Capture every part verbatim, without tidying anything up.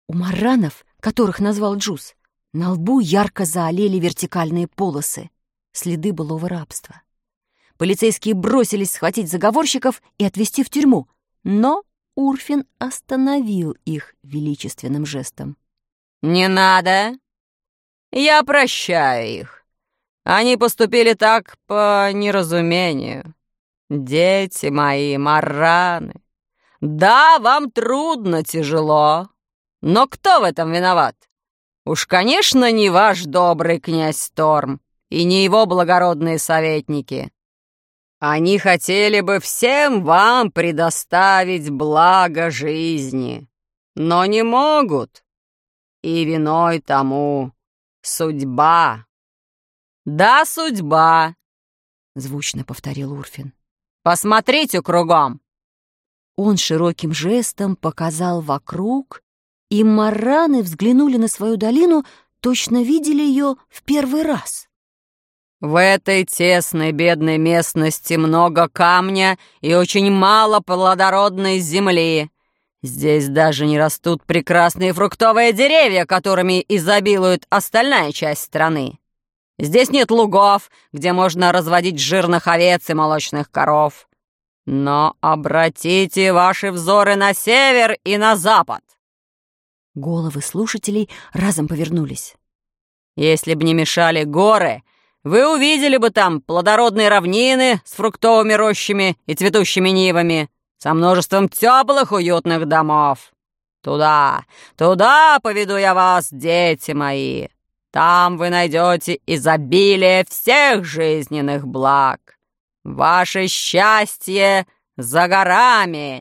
У марранов, которых назвал Джуз, на лбу ярко заолели вертикальные полосы, следы былого рабства. Полицейские бросились схватить заговорщиков и отвезти в тюрьму, но Урфин остановил их величественным жестом. «Не надо! Я прощаю их. Они поступили так по неразумению. Дети мои, марраны, да, вам трудно, тяжело, но кто в этом виноват? Уж, конечно, не ваш добрый князь Сторм и не его благородные советники. Они хотели бы всем вам предоставить благо жизни, но не могут, и виной тому судьба. Да, судьба, звучно повторил Урфин. Посмотрите кругом. Он широким жестом показал вокруг, и марраны взглянули на свою долину, точно видели ее в первый раз. В этой тесной бедной местности много камня и очень мало плодородной земли. Здесь даже не растут прекрасные фруктовые деревья, которыми изобилует остальная часть страны. Здесь нет лугов, где можно разводить жирных овец и молочных коров. Но обратите ваши взоры на север и на запад. Головы слушателей разом повернулись. Если б не мешали горы, вы увидели бы там плодородные равнины с фруктовыми рощами и цветущими нивами, со множеством теплых уютных домов. Туда, туда поведу я вас, дети мои. Там вы найдете изобилие всех жизненных благ. Ваше счастье за горами!»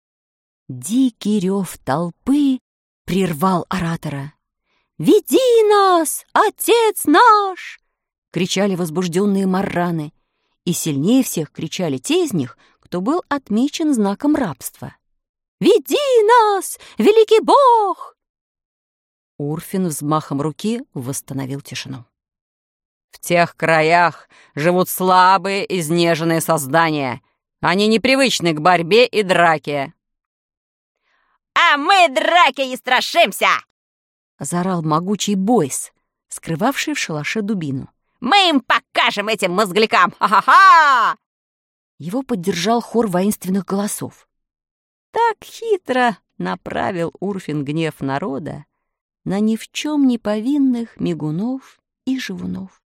Дикий рев толпы прервал оратора. «Веди нас, отец наш!» — кричали возбужденные марраны, и сильнее всех кричали те из них, кто был отмечен знаком рабства. «Веди нас, великий бог!» Урфин взмахом руки восстановил тишину. «В тех краях живут слабые, изнеженные создания. Они непривычны к борьбе и драке». «А мы драки не страшимся!» — заорал могучий Бойс, скрывавший в шалаше дубину. «Мы им покажем, этим мозглякам! Ха-ха-ха!» Его поддержал хор воинственных голосов. Так хитро направил Урфин гнев народа на ни в чем не повинных мигунов и живунов.